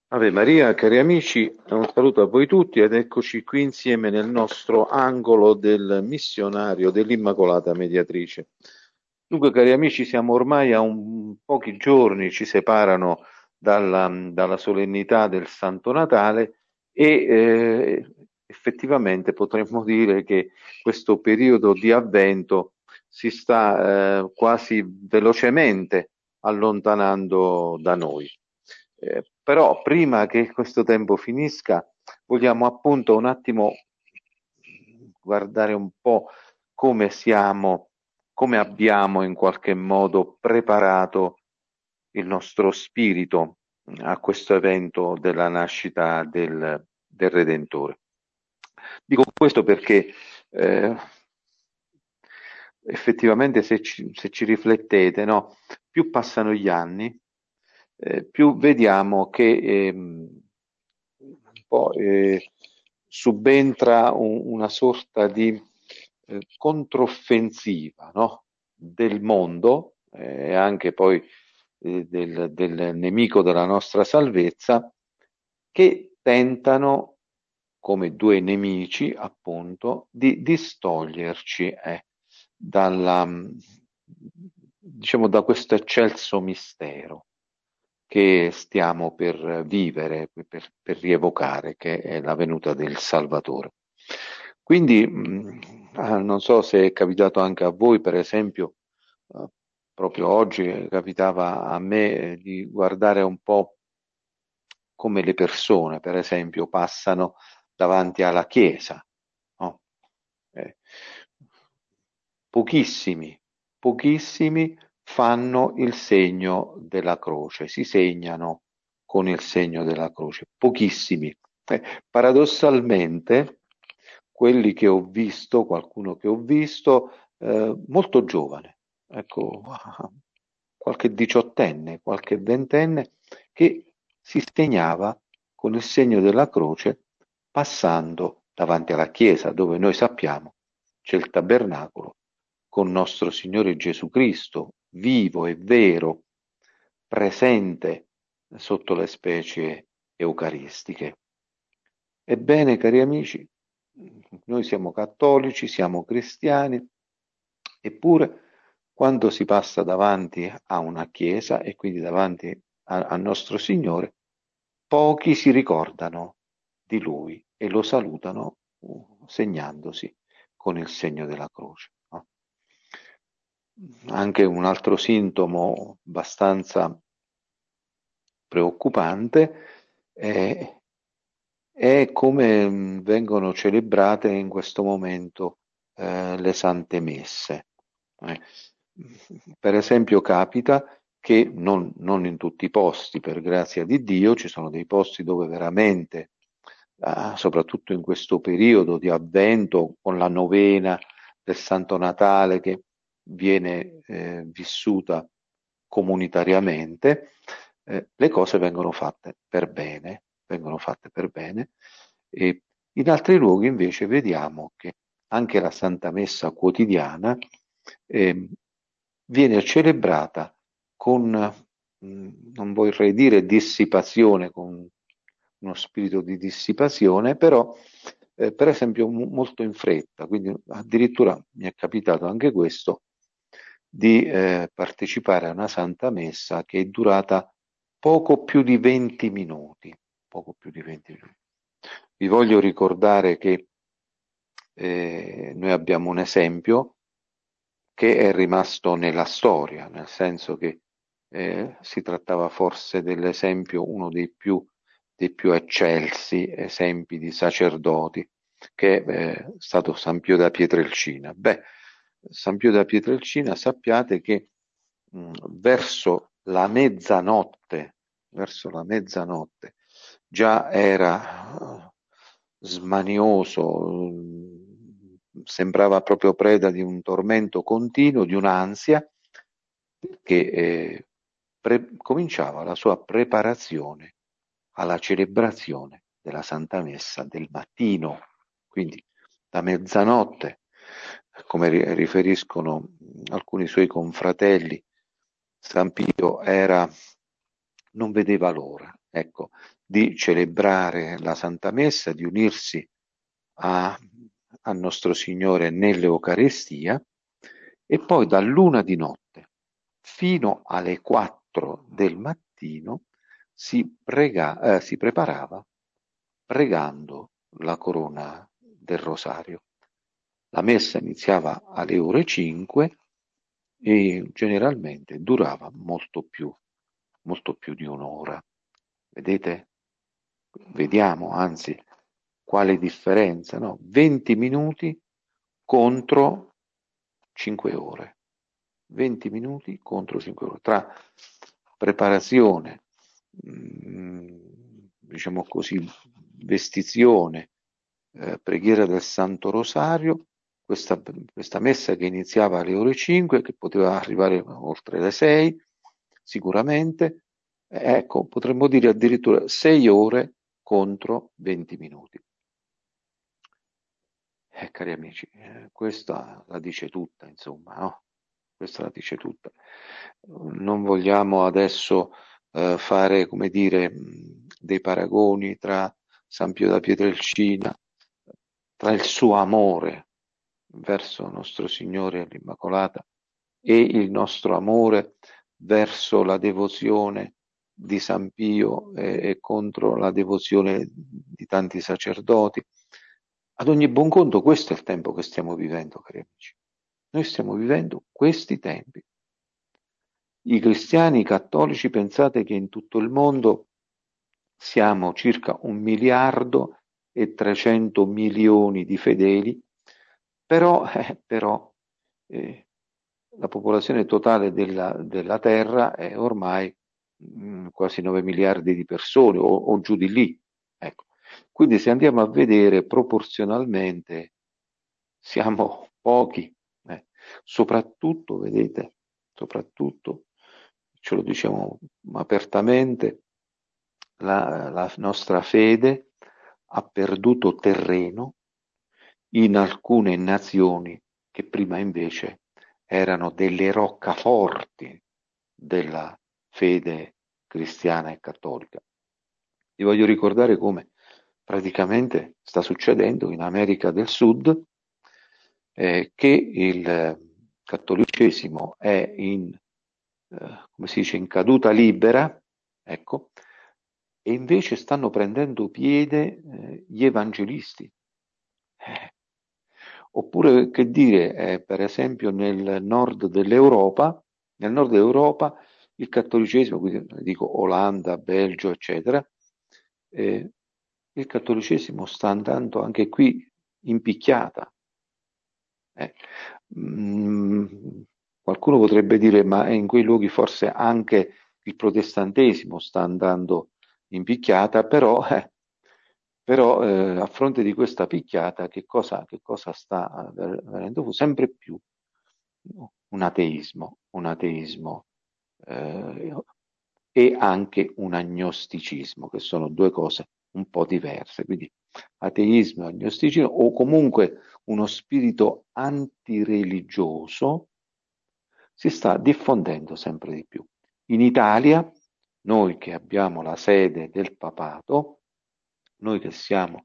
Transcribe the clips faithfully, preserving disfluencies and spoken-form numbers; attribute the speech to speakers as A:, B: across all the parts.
A: Ave Maria, cari amici, un saluto a voi tutti ed eccoci qui insieme nel nostro angolo del missionario dell'Immacolata Mediatrice. Dunque, cari amici, siamo ormai a un, pochi giorni, ci separano dalla, dalla solennità del Santo Natale e eh, effettivamente potremmo dire che questo periodo di avvento si sta eh, quasi velocemente allontanando da noi. Eh, però prima che questo tempo finisca, vogliamo appunto un attimo guardare un po' come siamo, come abbiamo in qualche modo preparato il nostro spirito a questo evento della nascita del, del Redentore. Dico questo perché eh, effettivamente se ci, se ci riflettete, no, più passano gli anni, eh, più vediamo che ehm, un po', eh, subentra un, una sorta di eh, controffensiva, no, del mondo e eh, anche poi eh, del, del nemico della nostra salvezza, che tentano, come due nemici, appunto, di distoglierci eh, dalla, diciamo, da questo eccelso mistero che stiamo per vivere, per, per rievocare, che è la venuta del Salvatore. Quindi, mh, non so se è capitato anche a voi, per esempio, eh, proprio oggi capitava a me eh, di guardare un po' come le persone, per esempio, passano davanti alla chiesa, no? Eh, pochissimi, pochissimi fanno il segno della croce, si segnano con il segno della croce, pochissimi. Eh, paradossalmente, quelli che ho visto, qualcuno che ho visto, eh, molto giovane, ecco, qualche diciottenne, qualche ventenne, che si segnava con il segno della croce passando davanti alla chiesa, dove noi sappiamo c'è il tabernacolo con nostro Signore Gesù Cristo, vivo e vero, presente sotto le specie eucaristiche. Ebbene, cari amici, noi siamo cattolici, siamo cristiani, eppure quando si passa davanti a una chiesa e quindi davanti a, a nostro Signore, pochi si ricordano di Lui e lo salutano uh, segnandosi con il segno della croce. No? Anche un altro sintomo abbastanza preoccupante è, è come mh, vengono celebrate in questo momento eh, le sante messe. Eh, Per esempio capita che non, non in tutti i posti, per grazia di Dio, ci sono dei posti dove veramente, ah, soprattutto in questo periodo di avvento, con la novena del Santo Natale che viene eh, vissuta comunitariamente, eh, le cose vengono fatte per bene, vengono fatte per bene, e in altri luoghi invece vediamo che anche la Santa Messa quotidiana eh, viene celebrata con, mh, non vorrei dire dissipazione, con uno spirito di dissipazione, però eh, per esempio m- molto in fretta, quindi addirittura mi è capitato anche questo, di eh, partecipare a una Santa Messa che è durata poco più di venti minuti, poco più di venti minuti. Vi voglio ricordare che eh, noi abbiamo un esempio che è rimasto nella storia, nel senso che eh, si trattava forse dell'esempio, uno dei più, dei più eccelsi esempi di sacerdoti, che è stato San Pio da Pietrelcina. Beh, San Pio da Pietrelcina sappiate che mh, verso la mezzanotte, verso la mezzanotte, già era uh, smanioso, uh, sembrava proprio preda di un tormento continuo, di un'ansia, che eh, pre- cominciava la sua preparazione alla celebrazione della Santa Messa del mattino, quindi da mezzanotte, come ri- riferiscono alcuni suoi confratelli, San Pio era, non vedeva l'ora, ecco, di celebrare la Santa Messa, di unirsi a, a Nostro Signore nell'Eucarestia, e poi dall'una di notte fino alle quattro del mattino si, prega, eh, si preparava pregando la corona del rosario. La messa iniziava alle ore cinque e generalmente durava molto più, molto più di un'ora. Vedete? Vediamo, anzi, quale differenza, no? venti minuti contro cinque ore. venti minuti contro cinque ore. Tra preparazione, diciamo così, vestizione, eh, preghiera del Santo Rosario, questa, questa messa che iniziava alle ore cinque, che poteva arrivare oltre le sei, sicuramente, ecco, potremmo dire addirittura sei ore contro venti minuti. Eh, cari amici, eh, questa la dice tutta, insomma, no? Questa la dice tutta. Non vogliamo adesso eh, fare, come dire, dei paragoni tra San Pio da Pietrelcina, tra il suo amore verso nostro Signore l'Immacolata e il nostro amore verso la devozione di San Pio e, e contro la devozione di tanti sacerdoti. Ad ogni buon conto, questo è il tempo che stiamo vivendo, cari amici. Noi stiamo vivendo questi tempi. I cristiani cattolici, pensate che in tutto il mondo siamo circa un miliardo e trecento milioni di fedeli, però, eh, però eh, la popolazione totale della, della Terra è ormai mh, quasi nove miliardi di persone o, o giù di lì. Ecco. Quindi se andiamo a vedere proporzionalmente siamo pochi, eh. Soprattutto, vedete, soprattutto, ce lo diciamo apertamente, la, la nostra fede ha perduto terreno in alcune nazioni che prima invece erano delle roccaforti della fede cristiana e cattolica. Vi voglio ricordare come praticamente sta succedendo in America del Sud, eh, che il cattolicesimo è in, eh, come si dice, in caduta libera, ecco, e invece stanno prendendo piede eh, gli evangelisti. Eh, Oppure, che dire, eh, per esempio nel nord dell'Europa, nel nord dell'Europa il cattolicesimo, quindi dico Olanda, Belgio, eccetera, eh, il cattolicesimo sta andando anche qui in picchiata. Eh. Mm, qualcuno potrebbe dire, ma in quei luoghi forse anche il protestantesimo sta andando in picchiata, però, eh, però eh, a fronte di questa picchiata, che cosa, che cosa sta venendo fuori? Sempre più un ateismo, un ateismo eh, e anche un agnosticismo, che sono due cose un po' diverse. Quindi ateismo e agnosticismo, o comunque uno spirito antireligioso, si sta diffondendo sempre di più. In Italia, noi che abbiamo la sede del papato, noi che siamo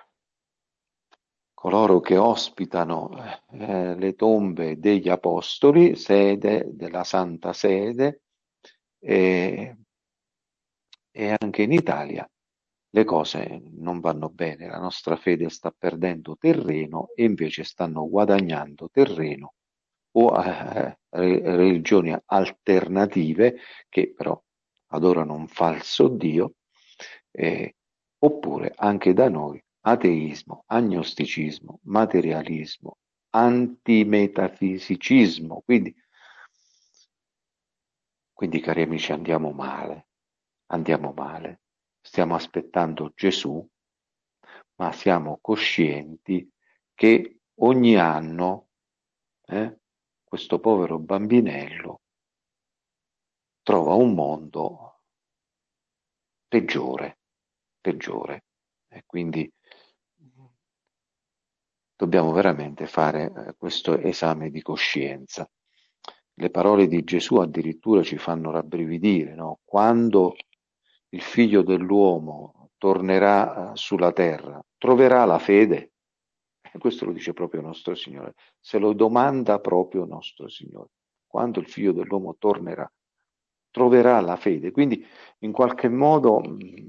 A: coloro che ospitano eh, le tombe degli apostoli, sede della Santa Sede, e, e anche in Italia le cose non vanno bene, la nostra fede sta perdendo terreno e invece stanno guadagnando terreno o eh, religioni alternative che però adorano un falso Dio, eh, oppure anche da noi ateismo, agnosticismo, materialismo, antimetafisicismo. Quindi, quindi cari amici, andiamo male, andiamo male. Stiamo aspettando Gesù, ma siamo coscienti che ogni anno eh, questo povero bambinello trova un mondo peggiore, peggiore. E quindi dobbiamo veramente fare eh, questo esame di coscienza. Le parole di Gesù addirittura ci fanno rabbrividire, no? Quando il figlio dell'uomo tornerà eh, sulla terra, troverà la fede? E questo lo dice proprio nostro Signore, se lo domanda proprio nostro Signore. Quando il figlio dell'uomo tornerà, troverà la fede. Quindi in qualche modo, mh,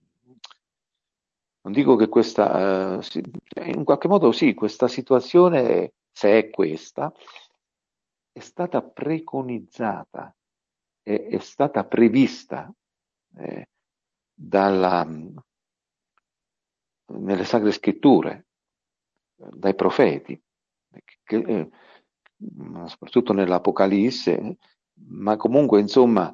A: non dico che questa, eh, sì, in qualche modo sì, questa situazione, se è questa, è stata preconizzata, è, è stata prevista eh, dalla, nelle Sacre Scritture, dai profeti, che, eh, soprattutto nell'Apocalisse, ma comunque insomma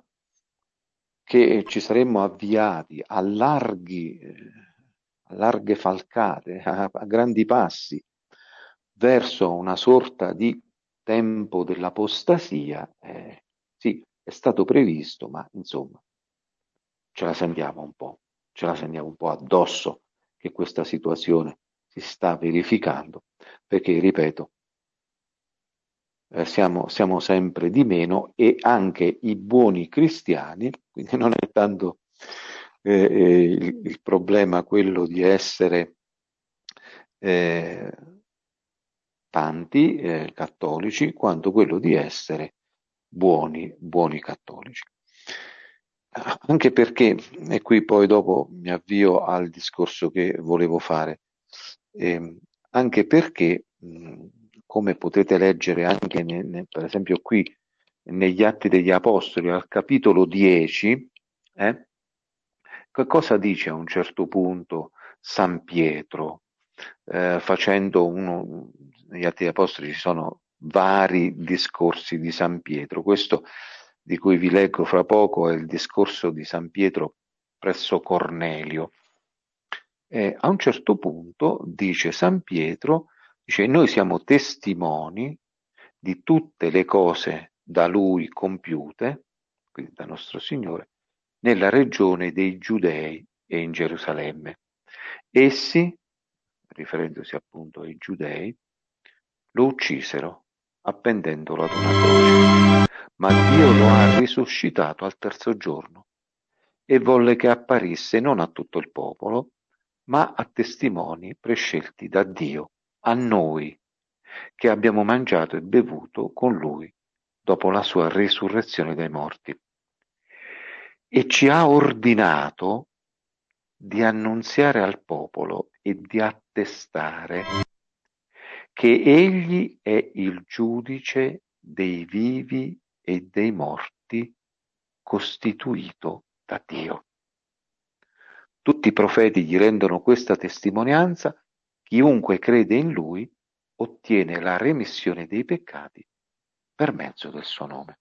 A: che ci saremmo avviati a larghi, eh, a larghe falcate, a, a grandi passi, verso una sorta di tempo dell'apostasia, eh, sì, è stato previsto, ma insomma ce la sentiamo un po', ce la sentiamo un po' addosso che questa situazione si sta verificando, perché, ripeto, eh, siamo, siamo sempre di meno e anche i buoni cristiani, quindi non è tanto eh, eh, il, il problema quello di essere eh, tanti eh, cattolici, quanto quello di essere buoni, buoni cattolici. Anche perché, e qui poi dopo mi avvio al discorso che volevo fare, ehm, anche perché, mh, come potete leggere anche, ne- ne- per esempio qui, negli Atti degli Apostoli, al capitolo dieci, eh, che cosa dice a un certo punto San Pietro, eh, facendo uno, negli Atti degli Apostoli ci sono vari discorsi di San Pietro, questo di cui vi leggo fra poco è il discorso di San Pietro presso Cornelio. E a un certo punto dice San Pietro, dice noi siamo testimoni di tutte le cose da lui compiute, quindi da nostro Signore, nella regione dei Giudei e in Gerusalemme. Essi, riferendosi appunto ai Giudei, lo uccisero appendendolo ad una croce, ma Dio lo ha risuscitato al terzo giorno e volle che apparisse non a tutto il popolo, ma a testimoni prescelti da Dio, a noi, che abbiamo mangiato e bevuto con lui dopo la sua risurrezione dai morti. E ci ha ordinato di annunziare al popolo e di attestare che egli è il giudice dei vivi e dei morti costituito da Dio. Tutti i profeti gli rendono questa testimonianza, chiunque crede in lui ottiene la remissione dei peccati per mezzo del suo nome.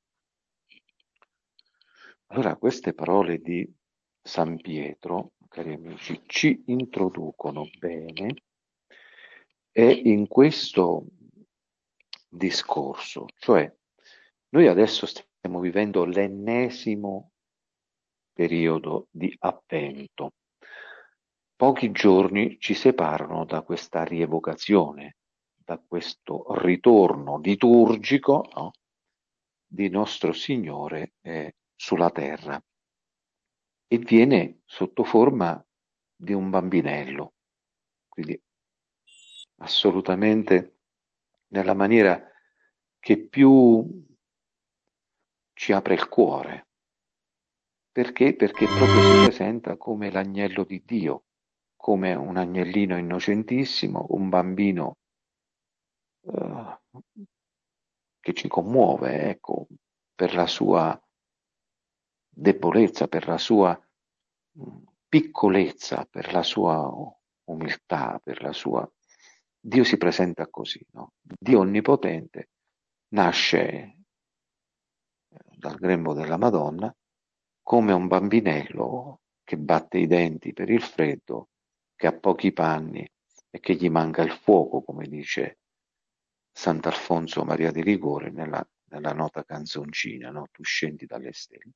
A: Allora queste parole di San Pietro, cari amici, ci introducono bene e in questo discorso, cioè noi adesso stiamo vivendo l'ennesimo periodo di Avvento. Pochi giorni ci separano da questa rievocazione, da questo ritorno liturgico, no, di nostro Signore eh, sulla terra e viene sotto forma di un bambinello, quindi assolutamente nella maniera che più ci apre il cuore. Perché? Perché proprio si presenta come l'agnello di Dio, come un agnellino innocentissimo, un bambino eh, che ci commuove, ecco, per la sua debolezza, per la sua mh, piccolezza, per la sua umiltà, per la sua... Dio si presenta così, no? Dio onnipotente nasce eh, dal grembo della Madonna come un bambinello che batte i denti per il freddo, che ha pochi panni e che gli manca il fuoco, come dice Sant'Alfonso Maria di Ligure nella, nella nota canzoncina, no? Tu scendi dalle stelle.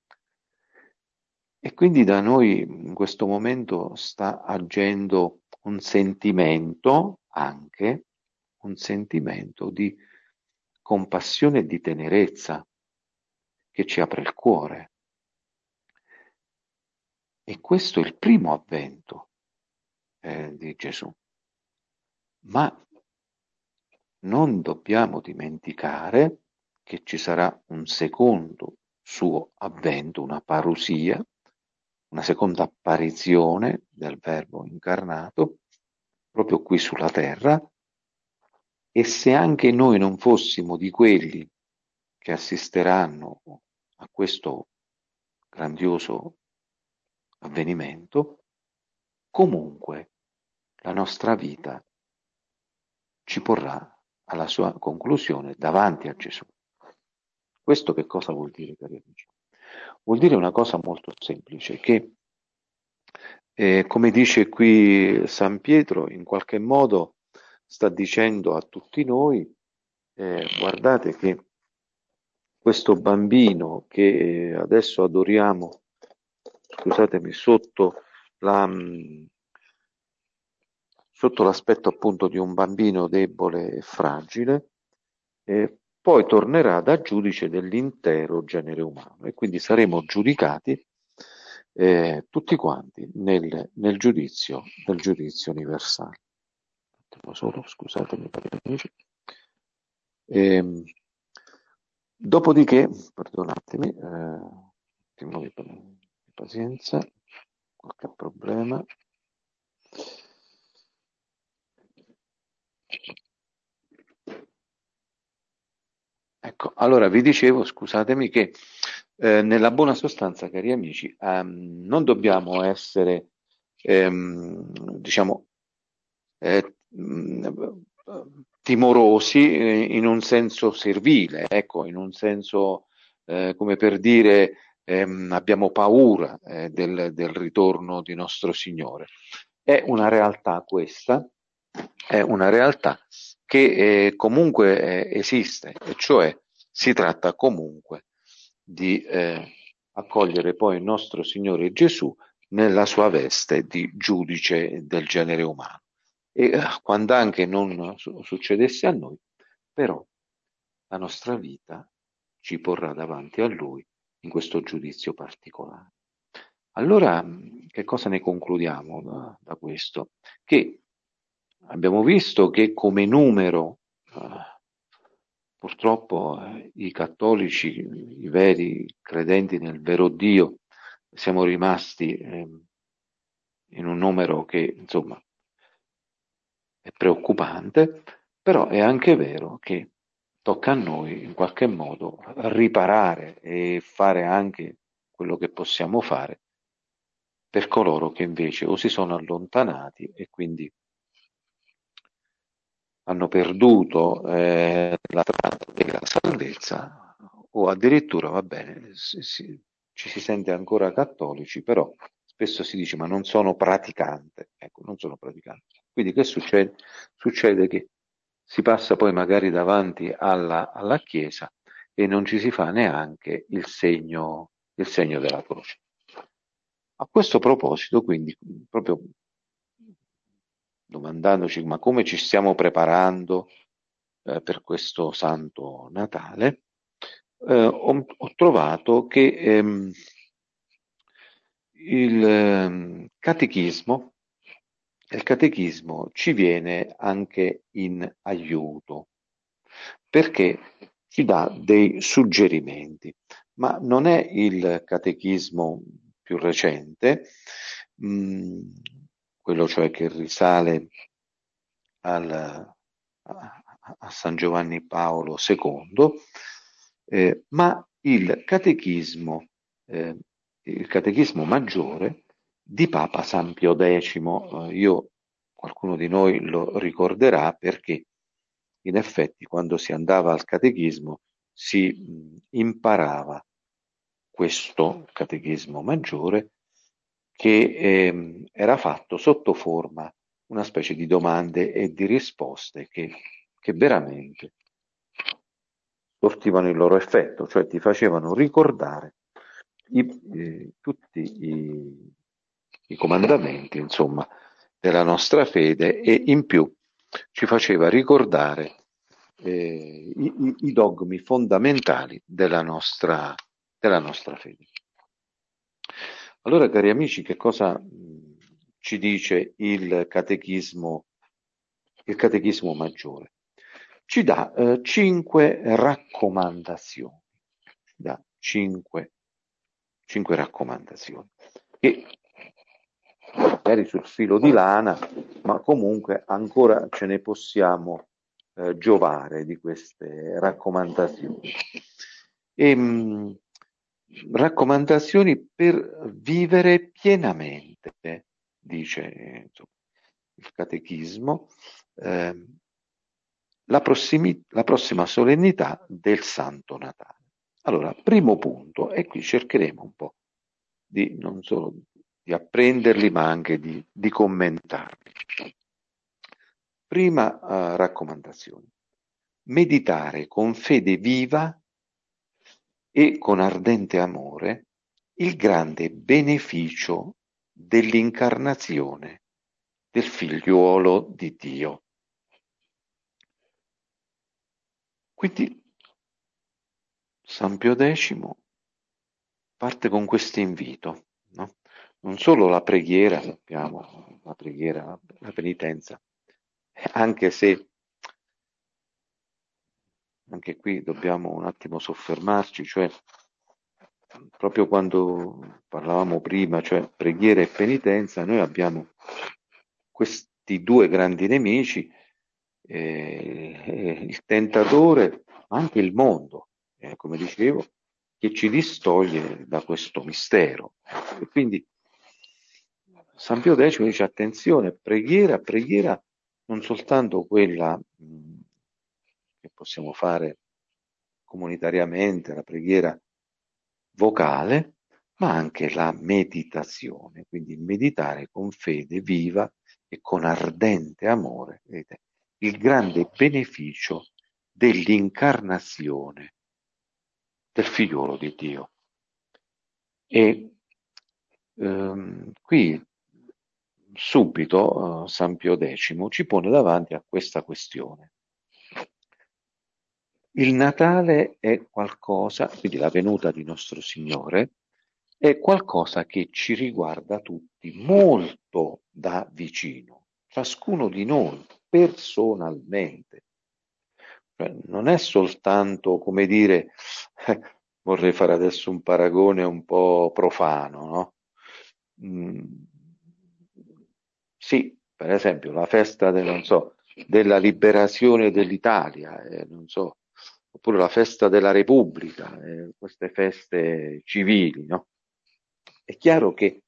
A: E quindi da noi in questo momento sta agendo un sentimento, anche un sentimento di compassione e di tenerezza che ci apre il cuore. E questo è il primo avvento eh, di Gesù. Ma non dobbiamo dimenticare che ci sarà un secondo suo avvento, una parusia, una seconda apparizione del Verbo incarnato, proprio qui sulla terra, e se anche noi non fossimo di quelli che assisteranno a questo grandioso avvenimento, comunque la nostra vita ci porrà alla sua conclusione davanti a Gesù. Questo che cosa vuol dire, cari amici? Vuol dire una cosa molto semplice, che eh, come dice qui San Pietro, in qualche modo sta dicendo a tutti noi, eh, guardate che questo bambino che adesso adoriamo, scusatemi, sotto la, sotto l'aspetto appunto di un bambino debole e fragile, eh, poi tornerà da giudice dell'intero genere umano e quindi saremo giudicati eh, tutti quanti nel, nel giudizio, nel giudizio universale. Solo, scusatemi, cari amici. Ehm, Dopodiché, perdonatemi, eh, un attimo di, di pazienza, qualche problema. Ecco, allora vi dicevo, scusatemi, che eh, nella buona sostanza, cari amici, ehm, non dobbiamo essere, ehm, diciamo, eh, mh, timorosi eh, in un senso servile, ecco, in un senso eh, come per dire ehm, abbiamo paura eh, del, del ritorno di nostro Signore. È una realtà questa, è una realtà che eh, comunque eh, esiste, e cioè si tratta comunque di eh, accogliere poi il nostro Signore Gesù nella sua veste di giudice del genere umano. E eh, quando anche non su- succedesse a noi, però la nostra vita ci porrà davanti a Lui in questo giudizio particolare. Allora, che cosa ne concludiamo da, da questo? Che abbiamo visto che come numero, eh, purtroppo, eh, i cattolici, i veri credenti nel vero Dio, siamo rimasti eh, in un numero che, insomma, è preoccupante, però è anche vero che tocca a noi in qualche modo riparare e fare anche quello che possiamo fare per coloro che invece o si sono allontanati e quindi hanno perduto eh, la strada della salvezza, o addirittura, va bene, si, si, ci si sente ancora cattolici, però spesso si dice ma non sono praticante, ecco, non sono praticante. Quindi che succede? Succede che si passa poi magari davanti alla, alla Chiesa e non ci si fa neanche il segno, il segno della croce. A questo proposito, quindi, proprio domandandoci ma come ci stiamo preparando eh, per questo Santo Natale, eh, ho, ho trovato che ehm, il ehm, catechismo, il catechismo ci viene anche in aiuto perché ci dà dei suggerimenti, ma non è il catechismo più recente, mh, quello cioè che risale al, a, a San Giovanni Paolo secondo, eh, ma il catechismo, eh, il catechismo maggiore di Papa San Pio X. Eh, io, qualcuno di noi lo ricorderà perché in effetti quando si andava al catechismo si mh, imparava questo catechismo maggiore che ehm, era fatto sotto forma una specie di domande e di risposte che, che veramente sortivano il loro effetto, cioè ti facevano ricordare i, eh, tutti i, i comandamenti, insomma, della nostra fede e in più ci faceva ricordare eh, i, i, i dogmi fondamentali della nostra, della nostra fede. Allora, cari amici, che cosa mh, ci dice il catechismo, il catechismo maggiore? Ci dà eh, cinque raccomandazioni, ci dà cinque, cinque raccomandazioni, che magari sul filo di lana, ma comunque ancora ce ne possiamo eh, giovare di queste raccomandazioni. E, mh, raccomandazioni per vivere pienamente, dice insomma, il catechismo, eh, la, prossimi, la prossima solennità del Santo Natale. Allora, primo punto, e qui cercheremo un po' di non solo di apprenderli, ma anche di, di commentarli. Prima uh, raccomandazione: meditare con fede viva e con ardente amore il grande beneficio dell'incarnazione del figliuolo di Dio. Quindi San Pio X parte con questo invito, no? Non solo la preghiera, sappiamo, la preghiera, la penitenza, anche se anche qui dobbiamo un attimo soffermarci, cioè proprio quando parlavamo prima, cioè preghiera e penitenza, noi abbiamo questi due grandi nemici, eh, il tentatore, ma anche il mondo, eh, come dicevo, che ci distoglie da questo mistero. E quindi San Pio X dice attenzione, preghiera, preghiera non soltanto quella mh, che possiamo fare comunitariamente, la preghiera vocale, ma anche la meditazione, quindi meditare con fede viva e con ardente amore, vedete, il grande beneficio dell'incarnazione del figliolo di Dio. E ehm, qui subito eh, San Pio X ci pone davanti a questa questione. Il Natale è qualcosa, quindi la venuta di nostro Signore, è qualcosa che ci riguarda tutti molto da vicino, ciascuno di noi personalmente. Cioè, non è soltanto, come dire, eh, vorrei fare adesso un paragone un po' profano, no? Mm, sì, per esempio la festa del, non so, della liberazione dell'Italia, eh, non so, oppure la festa della Repubblica, eh, queste feste civili, no? È chiaro che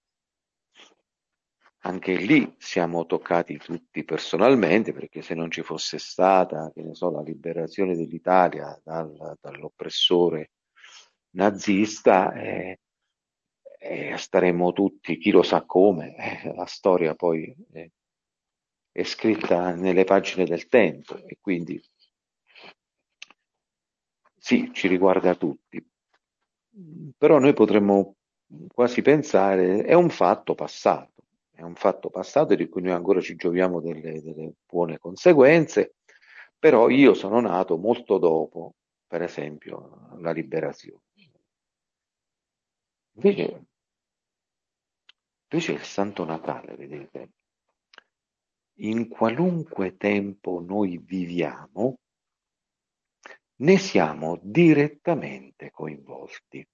A: anche lì siamo toccati tutti personalmente, perché se non ci fosse stata, che ne so, la liberazione dell'Italia dal, dall'oppressore nazista, eh, eh, staremmo tutti, chi lo sa come, eh, la storia poi eh, è scritta nelle pagine del tempo e quindi sì, ci riguarda tutti. Però noi potremmo quasi pensare, è un fatto passato, è un fatto passato di cui noi ancora ci gioviamo delle, delle buone conseguenze, però io sono nato molto dopo, per esempio, la liberazione. Invece, invece il Santo Natale, vedete, in qualunque tempo noi viviamo, ne siamo direttamente coinvolti.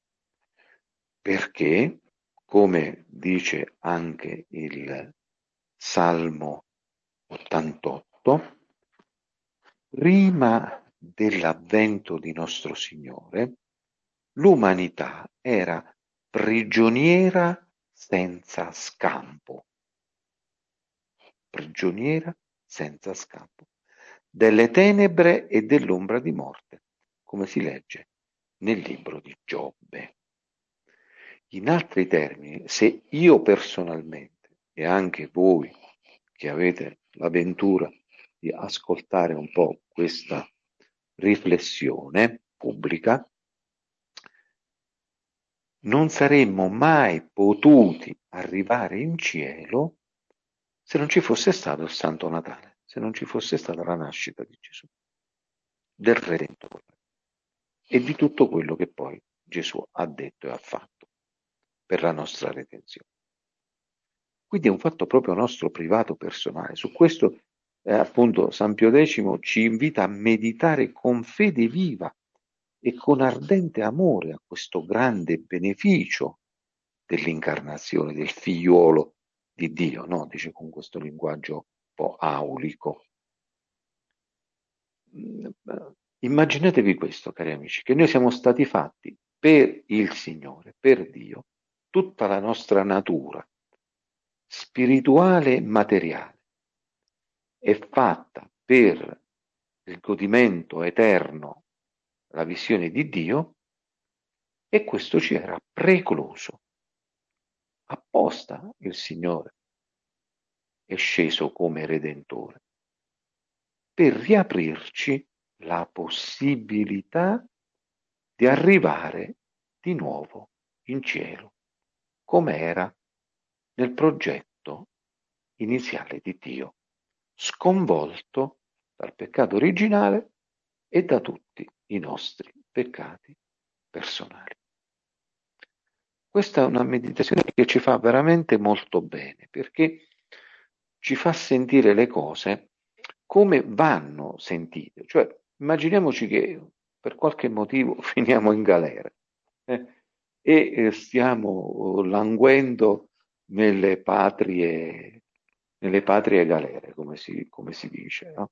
A: Perché, come dice anche il Salmo ottantotto, prima dell'avvento di nostro Signore, l'umanità era prigioniera senza scampo, prigioniera senza scampo, delle tenebre e dell'ombra di morte, come si legge nel libro di Giobbe. In altri termini, se io personalmente e anche voi che avete la ventura di ascoltare un po' questa riflessione pubblica, non saremmo mai potuti arrivare in cielo se non ci fosse stato il Santo Natale, se non ci fosse stata la nascita di Gesù, del Redentore e di tutto quello che poi Gesù ha detto e ha fatto. per la nostra redenzione. Quindi è un fatto proprio nostro, privato, personale. Su questo eh, appunto San Pio X ci invita a meditare con fede viva e con ardente amore a questo grande beneficio dell'incarnazione del figliuolo di Dio, no? Dice con questo linguaggio un po' aulico. Immaginatevi questo, cari amici, che noi siamo stati fatti per il Signore, per Dio, tutta la nostra natura spirituale e materiale è fatta per il godimento eterno, la visione di Dio, e questo ci era precluso. Apposta il Signore è sceso come Redentore per riaprirci la possibilità di arrivare di nuovo in cielo, come era nel progetto iniziale di Dio, sconvolto dal peccato originale e da tutti i nostri peccati personali. Questa è una meditazione che ci fa veramente molto bene, perché ci fa sentire le cose come vanno sentite. Cioè, immaginiamoci che per qualche motivo finiamo in galera eh, e eh, stiamo languendo nelle patrie, nelle patrie galere, come si, come si dice, no?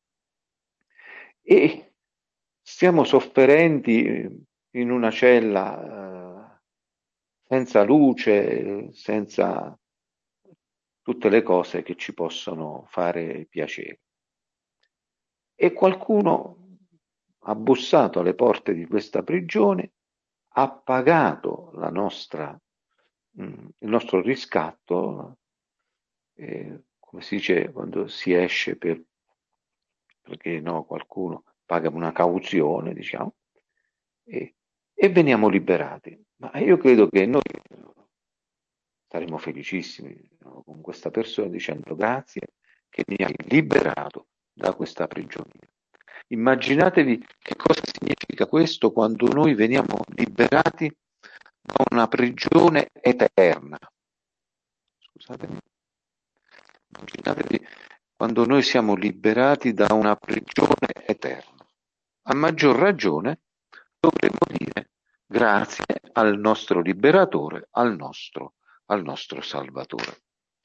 A: E stiamo sofferenti in una cella eh, senza luce, senza tutte le cose che ci possono fare piacere. E qualcuno ha bussato alle porte di questa prigione, ha pagato la nostra, mh, il nostro riscatto, eh, come si dice quando si esce per, perché no, qualcuno paga una cauzione, diciamo, e, e veniamo liberati. Ma io credo che noi saremo felicissimi, no, con questa persona dicendo grazie che mi hai liberato da questa prigionia. Immaginatevi che cosa significa questo quando noi veniamo liberati da una prigione eterna. Scusatemi. Immaginatevi quando noi siamo liberati da una prigione eterna. A maggior ragione dovremmo dire grazie al nostro liberatore, al nostro, al nostro Salvatore.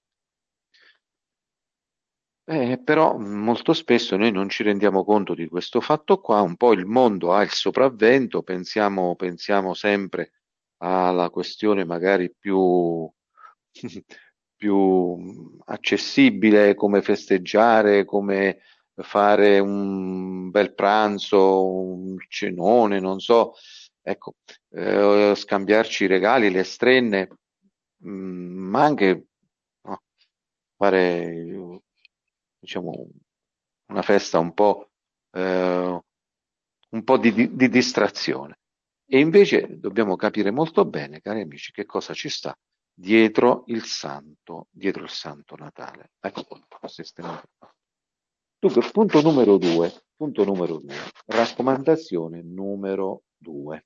A: Eh, però molto spesso noi non ci rendiamo conto di questo fatto qua, un po' il mondo ha il sopravvento, pensiamo, pensiamo sempre alla questione magari più, più accessibile, come festeggiare, come fare un bel pranzo, un cenone, non so, ecco, eh, scambiarci i regali, le strenne, mh, ma anche no, fare diciamo, una festa un po', eh, un po' di, di, di distrazione. E invece dobbiamo capire molto bene, cari amici, che cosa ci sta dietro il santo, dietro il santo Natale. Ecco qua, sistemato. Dunque, punto numero due, punto numero due, raccomandazione numero due.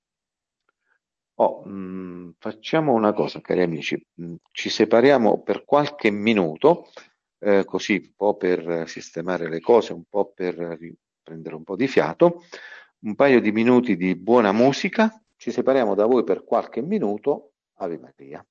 A: Oh, mh, facciamo una cosa, cari amici, mh, ci separiamo per qualche minuto, eh, così un po' per sistemare le cose, un po' per prendere un po' di fiato, un paio di minuti di buona musica, ci separiamo da voi per qualche minuto, Ave Maria.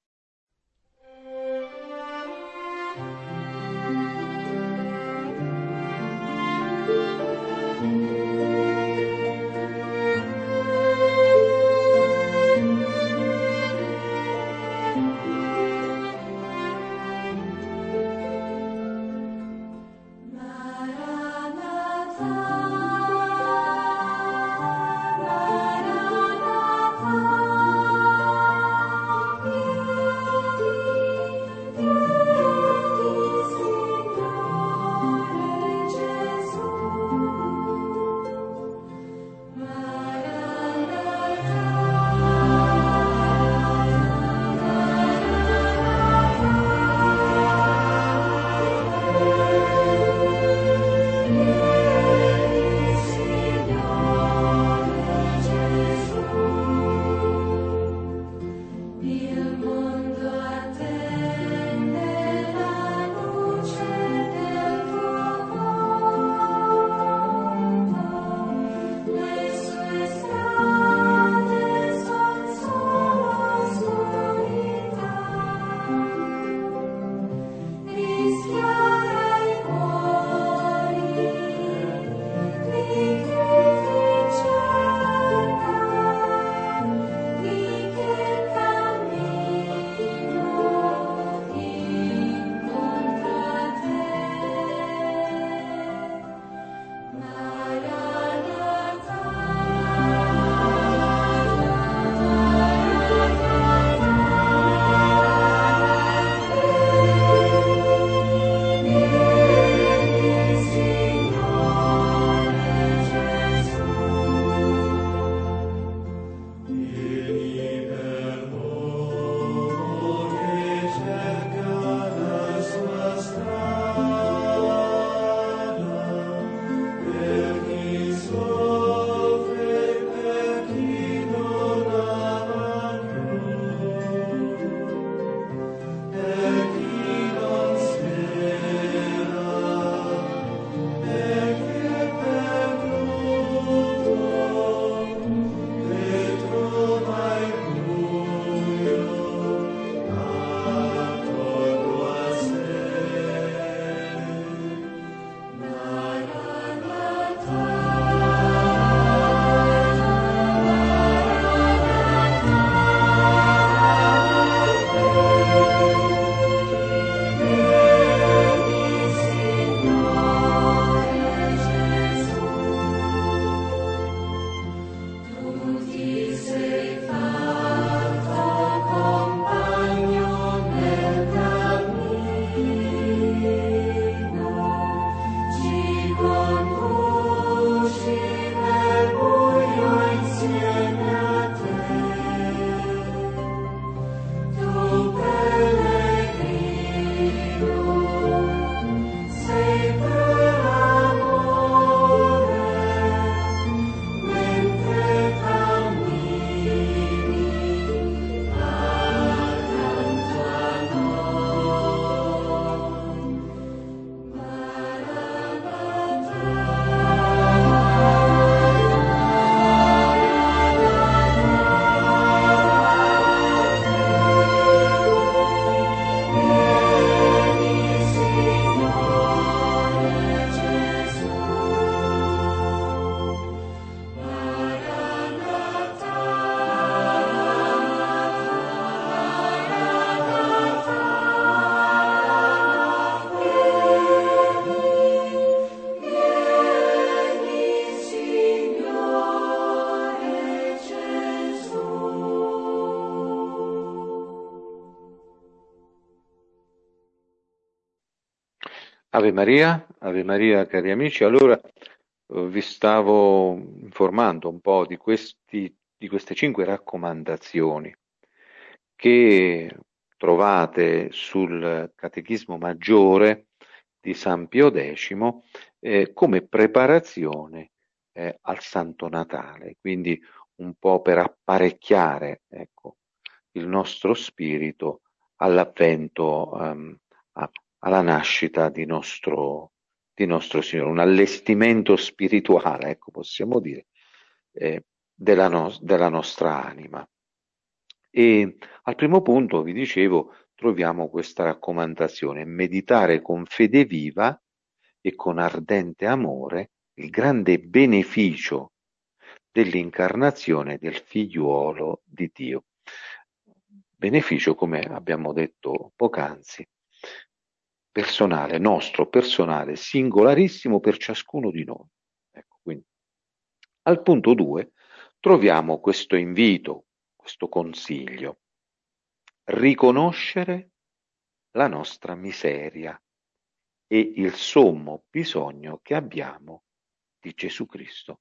A: Ave Maria, Ave Maria, cari amici. Allora, eh, vi stavo informando un po' di questi, di queste cinque raccomandazioni che trovate sul Catechismo Maggiore di San Pio X, eh, come preparazione eh, al Santo Natale, quindi un po' per apparecchiare, ecco, il nostro spirito all'avvento, ehm, a- alla nascita di nostro, di nostro Signore, un allestimento spirituale, ecco, possiamo dire, eh, della, nos- della nostra anima. E al primo punto, vi dicevo, troviamo questa raccomandazione: meditare con fede viva e con ardente amore il grande beneficio dell'incarnazione del figliuolo di Dio. Beneficio, come abbiamo detto poc'anzi, personale, nostro, personale, singolarissimo per ciascuno di noi. Ecco, quindi. Al punto due troviamo questo invito, questo consiglio: riconoscere la nostra miseria e il sommo bisogno che abbiamo di Gesù Cristo.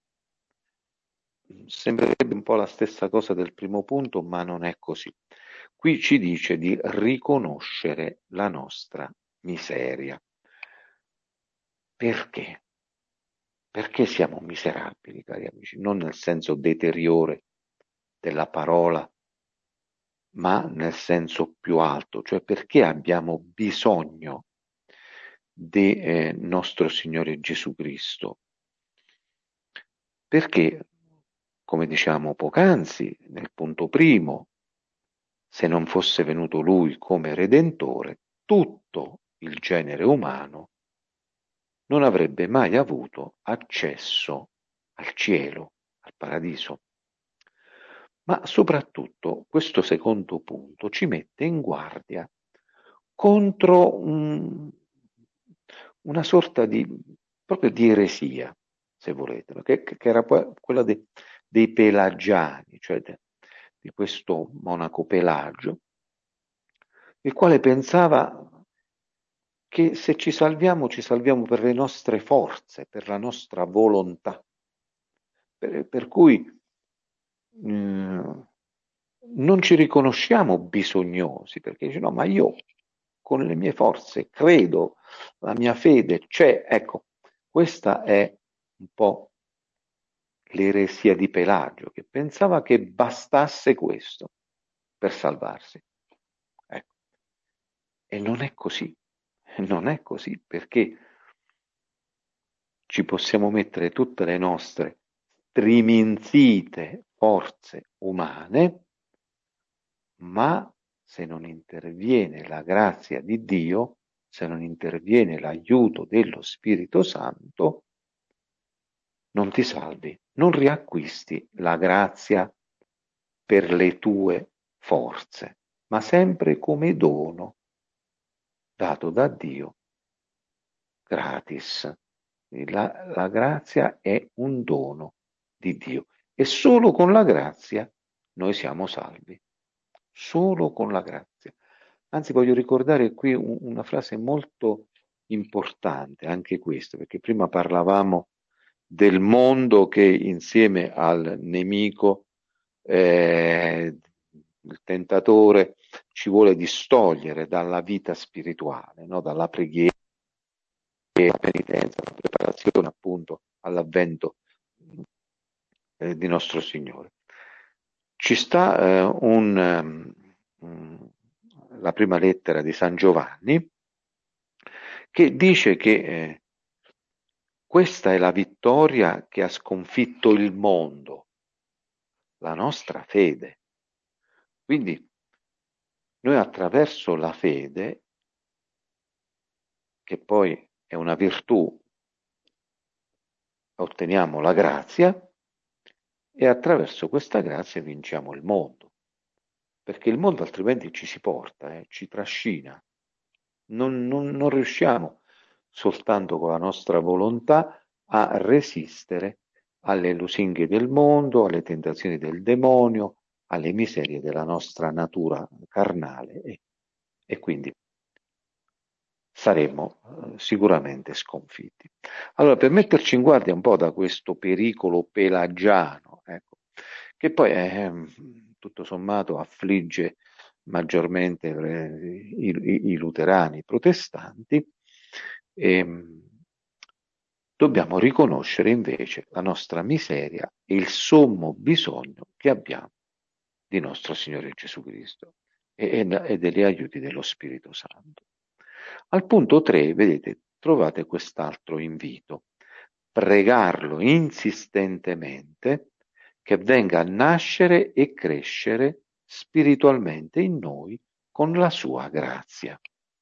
A: Sembrerebbe un po' la stessa cosa del primo punto, ma non è così. Qui ci dice di riconoscere la nostra miseria. Perché? Perché siamo miserabili, cari amici? Non nel senso deteriore della parola, ma nel senso più alto, cioè perché abbiamo bisogno di eh, nostro Signore Gesù Cristo. Perché, come diciamo poc'anzi, nel punto primo, se non fosse venuto Lui come Redentore, tutto il genere umano non avrebbe mai avuto accesso al cielo, al paradiso. Ma soprattutto questo secondo punto ci mette in guardia contro un- una sorta di, proprio di eresia, se volete, no? che, che era poi quella de- dei pelagiani, cioè de- di questo monaco Pelagio, il quale pensava che se ci salviamo, ci salviamo per le nostre forze, per la nostra volontà, per, per cui mm, non ci riconosciamo bisognosi, perché dice no, ma io con le mie forze credo, la mia fede c'è. Ecco, questa è un po' l'eresia di Pelagio, che pensava che bastasse questo per salvarsi. Ecco. E non è così, non è così, perché ci possiamo mettere tutte le nostre striminzite forze umane, ma se non interviene la grazia di Dio, se non interviene l'aiuto dello Spirito Santo, non ti salvi, non riacquisti la grazia per le tue forze, ma sempre come dono dato da Dio gratis. La, la grazia è un dono di Dio e solo con la grazia noi siamo salvi. Solo con la grazia. Anzi, voglio ricordare qui un- una frase molto importante, anche questa, perché prima parlavamo del mondo che insieme al nemico, eh, il tentatore, ci vuole distogliere dalla vita spirituale, no? Dalla preghiera, la penitenza, la preparazione appunto all'avvento eh, di nostro Signore. Ci sta eh, un, um, la prima lettera di San Giovanni che dice che eh, questa è la vittoria che ha sconfitto il mondo, la nostra fede. Quindi noi attraverso la fede, che poi è una virtù, otteniamo la grazia e attraverso questa grazia vinciamo il mondo, perché il mondo altrimenti ci si porta, eh, ci trascina. Non, non, non riusciamo soltanto con la nostra volontà a resistere alle lusinghe del mondo, alle tentazioni del demonio, alle miserie della nostra natura carnale. E, e quindi saremmo eh, sicuramente sconfitti. Allora, per metterci in guardia un po' da questo pericolo pelagiano, ecco, che poi eh, tutto sommato affligge maggiormente eh, i, i- i luterani, i protestanti, ehm, dobbiamo riconoscere invece la nostra miseria e il sommo bisogno che abbiamo di nostro Signore Gesù Cristo e, e- e degli aiuti dello Spirito Santo. Al punto tre, vedete, trovate quest'altro invito: pregarlo insistentemente che venga a nascere e crescere spiritualmente in noi con la sua grazia.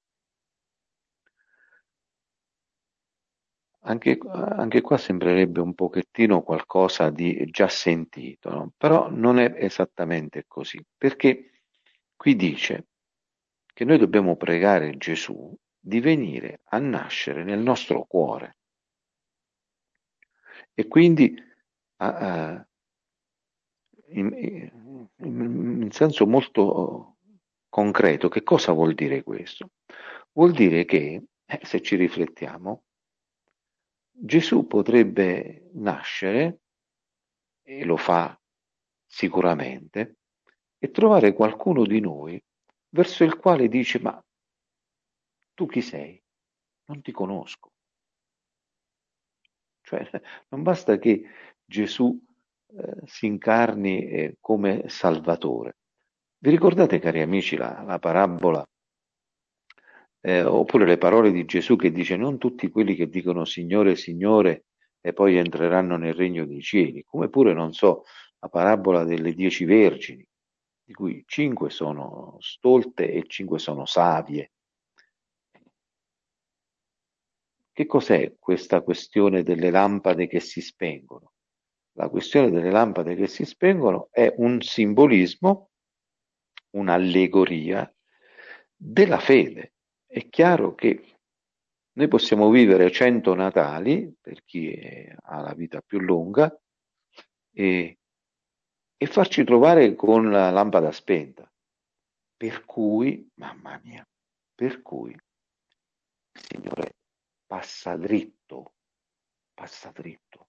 A: Anche, anche qua sembrerebbe un pochettino qualcosa di già sentito, no? Però non è esattamente così, perché qui dice che noi dobbiamo pregare Gesù di venire a nascere nel nostro cuore e quindi a, a- in, in- in senso molto concreto. Che cosa vuol dire questo? Vuol dire che, eh, se ci riflettiamo, Gesù potrebbe nascere, e lo fa sicuramente, e trovare qualcuno di noi verso il quale dice: ma tu chi sei? Non ti conosco. Cioè, non basta che Gesù eh, si incarni eh, come Salvatore. Vi ricordate, cari amici, la, la parabola eh, oppure le parole di Gesù che dice: non tutti quelli che dicono Signore, Signore e poi entreranno nel regno dei cieli, come pure, non so, la parabola delle dieci vergini, di cui cinque sono stolte e cinque sono savie. Che cos'è questa questione delle lampade che si spengono? La questione delle lampade che si spengono è un simbolismo, un'allegoria della fede. È chiaro che noi possiamo vivere cento Natali, per chi è- ha la vita più lunga, e, e farci trovare con la lampada spenta. Per cui, mamma mia, per cui il Signore passa dritto, passa dritto,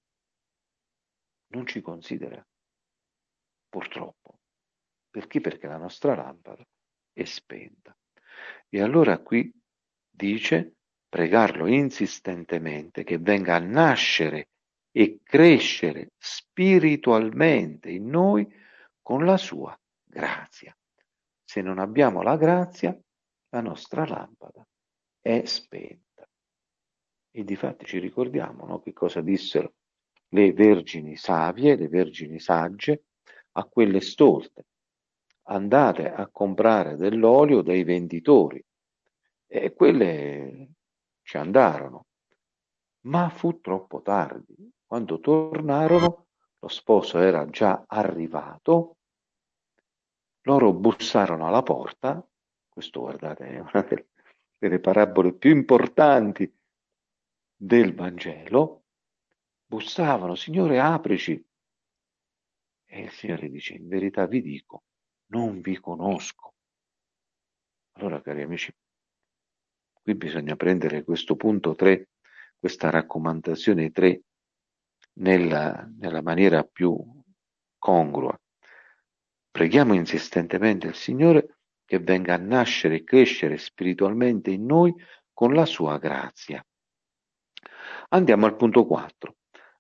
A: non ci considera, purtroppo. Perché? Perché la nostra lampada è spenta. E allora qui dice: pregarlo insistentemente che venga a nascere e crescere spiritualmente in noi con la sua grazia. Se non abbiamo la grazia, la nostra lampada è spenta. E difatti ci ricordiamo, no, che cosa dissero le vergini savie, le vergini sagge, a quelle stolte: andate a comprare dell'olio dai venditori. E quelle ci andarono, ma fu troppo tardi. Quando tornarono, lo sposo era già arrivato, loro bussarono alla porta. Questo, guardate, è una delle, delle parabole più importanti del Vangelo. Bussavano: Signore, aprici. E il Signore dice: in verità vi dico, non vi conosco. Allora, cari amici, qui bisogna prendere questo punto tre, questa raccomandazione tre, nella, nella maniera più congrua. Preghiamo insistentemente il Signore che venga a nascere e crescere spiritualmente in noi con la sua grazia. Andiamo al punto quattro.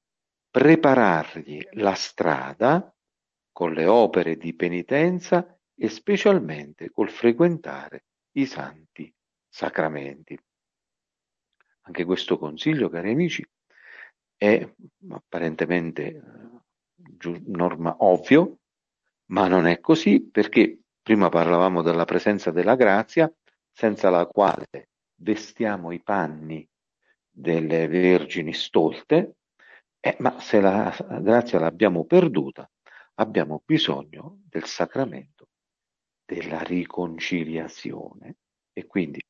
A: Preparargli la strada con le opere di penitenza e specialmente col frequentare i santi sacramenti. Anche questo consiglio, cari amici, è apparentemente eh, giu- norma ovvio, ma non è così, perché prima parlavamo della presenza della grazia, senza la quale vestiamo i panni delle vergini stolte, eh, ma se la grazia l'abbiamo perduta, abbiamo bisogno del sacramento della riconciliazione e quindi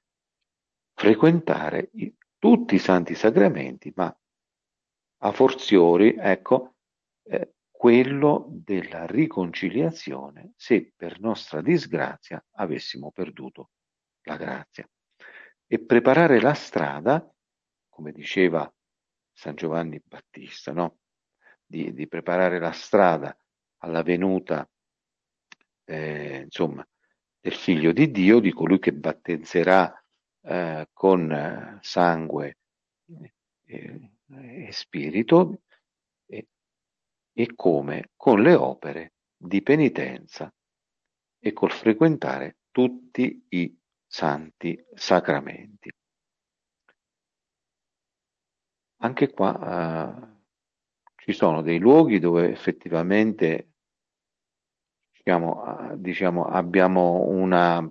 A: frequentare i- tutti i santi sacramenti, ma a forziori, ecco, eh, quello della riconciliazione, se per nostra disgrazia avessimo perduto la grazia. e preparare la strada, come diceva San Giovanni Battista, no? Di, di preparare la strada alla venuta, eh, insomma, del Figlio di Dio, di colui che battezzerà eh, con eh, sangue eh, e spirito, e, e come? Con le opere di penitenza e col frequentare tutti i santi sacramenti. Anche qua eh, ci sono dei luoghi dove effettivamente diciamo, eh, diciamo, abbiamo una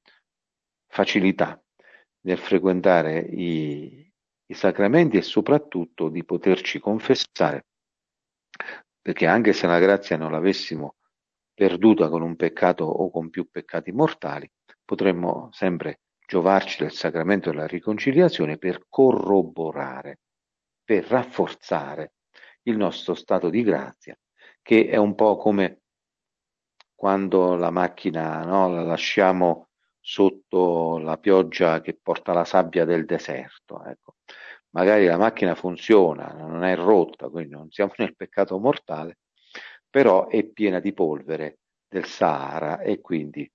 A: facilità nel frequentare i, i sacramenti e soprattutto di poterci confessare, perché anche se la grazia non l'avessimo perduta con un peccato o con più peccati mortali, potremmo sempre giovarci del sacramento della riconciliazione per corroborare, per rafforzare il nostro stato di grazia, che è un po' come quando la macchina, no, la lasciamo sotto la pioggia che porta la sabbia del deserto, ecco. Magari la macchina funziona, non è rotta, quindi non siamo nel peccato mortale, però è piena di polvere del Sahara e quindi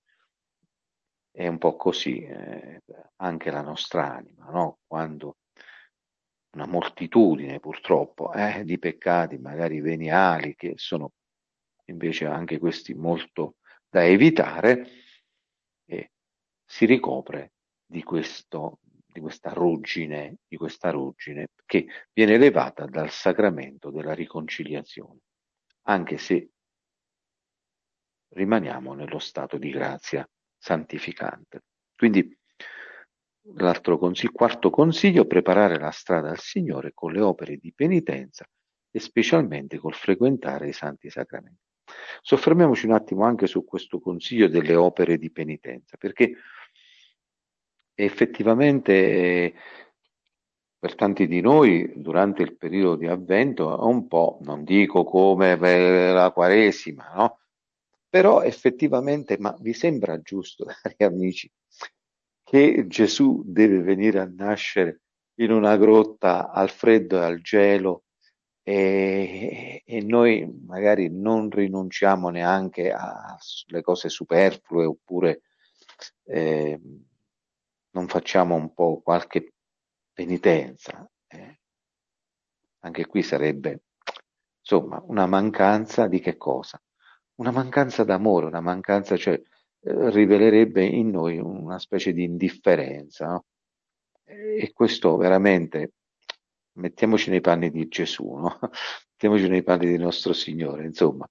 A: è un po' così eh, anche la nostra anima, no? Quando una moltitudine purtroppo eh, di peccati, magari veniali, che sono invece anche questi molto da evitare, e si ricopre di questo, di questa ruggine, di questa ruggine che viene levata dal sacramento della riconciliazione, anche se rimaniamo nello stato di grazia santificante. Quindi l'altro consiglio, il quarto consiglio, preparare la strada al Signore con le opere di penitenza e specialmente col frequentare i santi sacramenti. Soffermiamoci un attimo anche su questo consiglio delle opere di penitenza, perché effettivamente eh, per tanti di noi durante il periodo di Avvento è un po', non dico come per la Quaresima, no? Però effettivamente, ma vi sembra giusto, cari amici, che Gesù deve venire a nascere in una grotta al freddo e al gelo e, e noi magari non rinunciamo neanche alle cose superflue oppure eh, non facciamo un po' qualche penitenza. eh. Anche qui sarebbe, insomma, una mancanza di che cosa? Una mancanza d'amore, una mancanza, cioè, eh, rivelerebbe in noi una specie di indifferenza, no? E questo veramente, mettiamoci nei panni di Gesù, no? Mettiamoci nei panni del nostro Signore, insomma.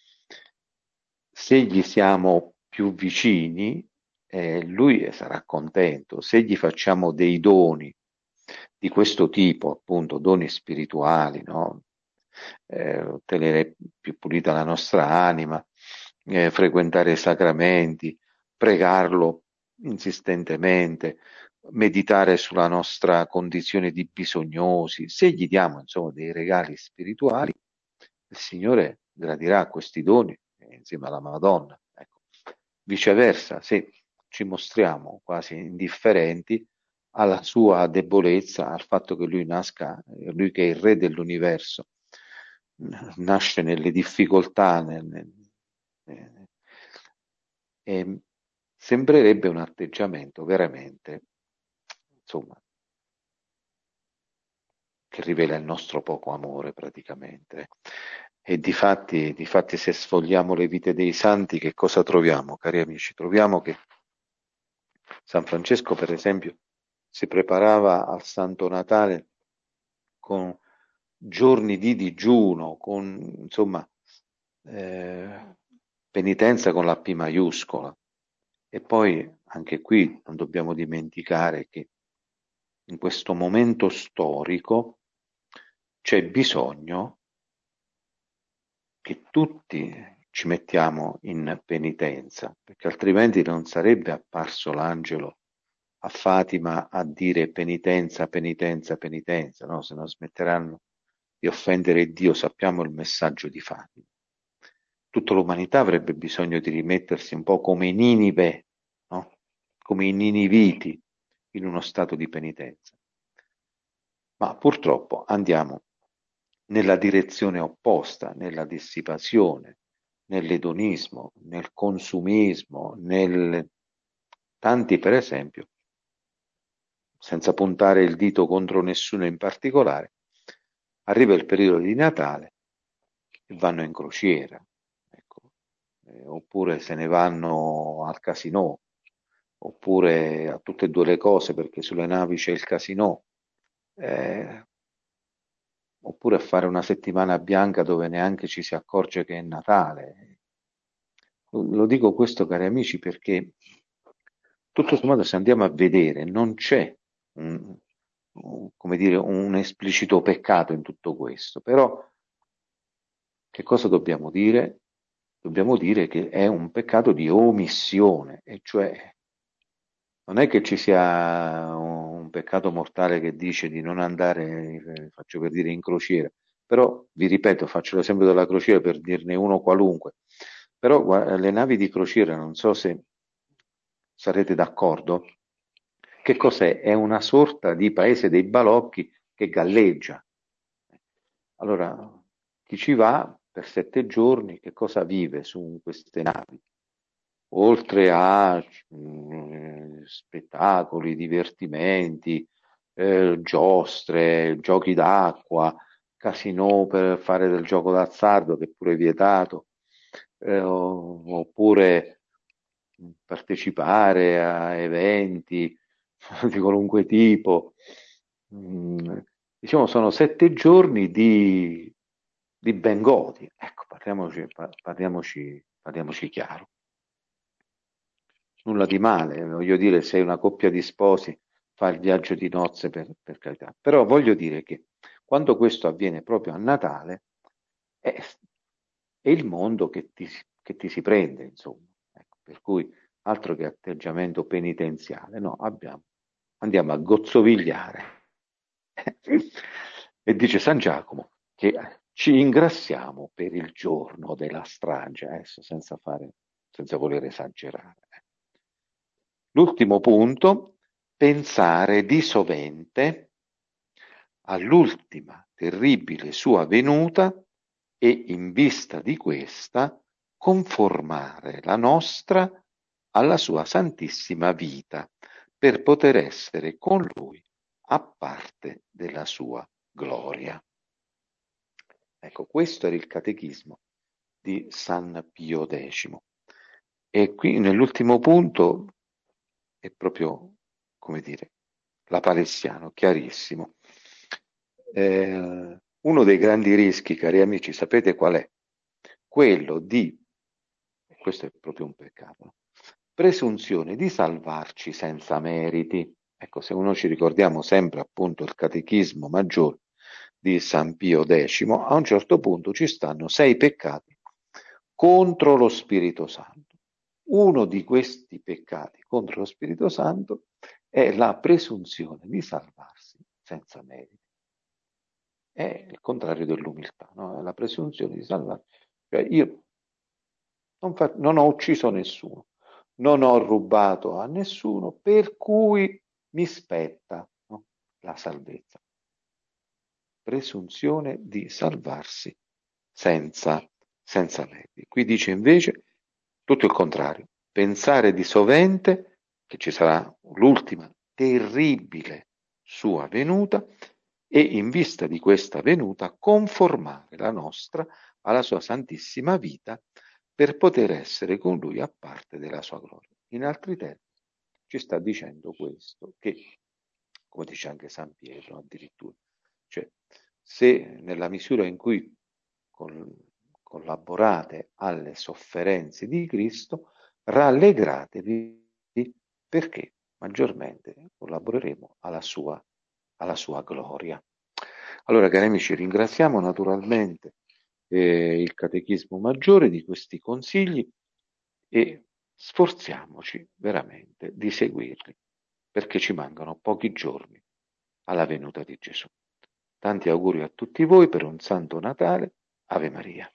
A: Se gli siamo più vicini, eh, lui sarà contento. Se gli facciamo dei doni di questo tipo, appunto, doni spirituali, no? Eh, tenere più pulita la nostra anima, eh, frequentare i sacramenti, pregarlo insistentemente, meditare sulla nostra condizione di bisognosi. Se gli diamo, insomma, dei regali spirituali, il Signore gradirà questi doni eh, insieme alla Madonna. Ecco. Viceversa, se ci mostriamo quasi indifferenti alla sua debolezza, al fatto che lui nasca, eh, lui che è il re dell'universo, nasce nelle difficoltà, nel, nel, eh, e sembrerebbe un atteggiamento veramente, insomma, che rivela il nostro poco amore praticamente. E difatti, difatti se sfogliamo le vite dei santi, che cosa troviamo, cari amici? Troviamo che San Francesco, per esempio, si preparava al Santo Natale con giorni di digiuno, con insomma eh, penitenza con la P maiuscola. E poi anche qui non dobbiamo dimenticare che in questo momento storico c'è bisogno che tutti ci mettiamo in penitenza, perché altrimenti non sarebbe apparso l'angelo a Fatima a dire penitenza, penitenza, penitenza, no? Se non smetteranno di offendere Dio, sappiamo il messaggio di Fatima. Tutta l'umanità avrebbe bisogno di rimettersi un po' come i Ninive, no? Come i Niniviti, in uno stato di penitenza. Ma purtroppo andiamo nella direzione opposta, nella dissipazione, nell'edonismo, nel consumismo, nel... tanti per esempio, senza puntare il dito contro nessuno in particolare, arriva il periodo di Natale e vanno in crociera, ecco. Eh, oppure se ne vanno al casinò, oppure a tutte e due le cose perché sulle navi c'è il casinò, eh, oppure a fare una settimana bianca dove neanche ci si accorge che è Natale. Lo dico questo, cari amici, perché tutto sommato, se andiamo a vedere, non c'è un, un- come dire, un esplicito peccato in tutto questo, però che cosa dobbiamo dire? Dobbiamo dire che è un peccato di omissione, e cioè non è che ci sia un peccato mortale che dice di non andare, eh, faccio per dire, in crociera, però vi ripeto, faccio l'esempio della crociera per dirne uno qualunque, però gua- le navi di crociera, non so se sarete d'accordo, che cos'è? È una sorta di paese dei balocchi che galleggia. Allora, chi ci va per sette giorni, che cosa vive su queste navi? Oltre a mh, spettacoli, divertimenti, eh, giostre, giochi d'acqua, casinò per fare del gioco d'azzardo che è pure vietato, eh, o- oppure partecipare a eventi di qualunque tipo. Mm, diciamo, sono sette giorni di, di Bengodi. Ecco, parliamoci, pa- parliamoci, parliamoci chiaro. Nulla di male, voglio dire, sei una coppia di sposi, fa il viaggio di nozze per, per carità. Però voglio dire che quando questo avviene proprio a Natale, è, è il mondo che ti, che ti si prende, insomma. Ecco, per cui altro che atteggiamento penitenziale, no, abbiamo, andiamo a gozzovigliare. E dice San Giacomo che ci ingrassiamo per il giorno della strage, adesso senza fare, senza voler esagerare. L'ultimo punto, pensare di sovente all'ultima terribile sua venuta e in vista di questa conformare la nostra alla sua santissima vita per poter essere con lui a parte della sua gloria. Ecco, questo era il catechismo di San Pio X. E qui nell'ultimo punto è proprio, come dire, la palestiano, chiarissimo. Eh, uno dei grandi rischi, cari amici, sapete qual è? Quello di, e questo è proprio un peccato, presunzione di salvarci senza meriti. Ecco, se uno ci ricordiamo sempre appunto il catechismo maggiore di San Pio X, a un certo punto ci stanno sei peccati contro lo Spirito Santo. Uno di questi peccati contro lo Spirito Santo è la presunzione di salvarsi senza meriti. È il contrario dell'umiltà, no? È la presunzione di salvarsi. Cioè io non, fa- non ho ucciso nessuno, non ho rubato a nessuno, per cui mi spetta, no? La salvezza. Presunzione di salvarsi senza, senza meriti. Qui dice invece tutto il contrario, pensare di sovente che ci sarà l'ultima terribile sua venuta e in vista di questa venuta conformare la nostra alla sua santissima vita per poter essere con lui a parte della sua gloria. In altri termini, ci sta dicendo questo, che, come dice anche San Pietro addirittura, cioè se nella misura in cui col, collaborate alle sofferenze di Cristo, rallegratevi perché maggiormente collaboreremo alla sua, alla sua gloria. Allora, cari amici, ringraziamo naturalmente eh, il Catechismo Maggiore di questi consigli e sforziamoci veramente di seguirli, perché ci mancano pochi giorni alla venuta di Gesù. Tanti auguri a tutti voi per un Santo Natale. Ave Maria.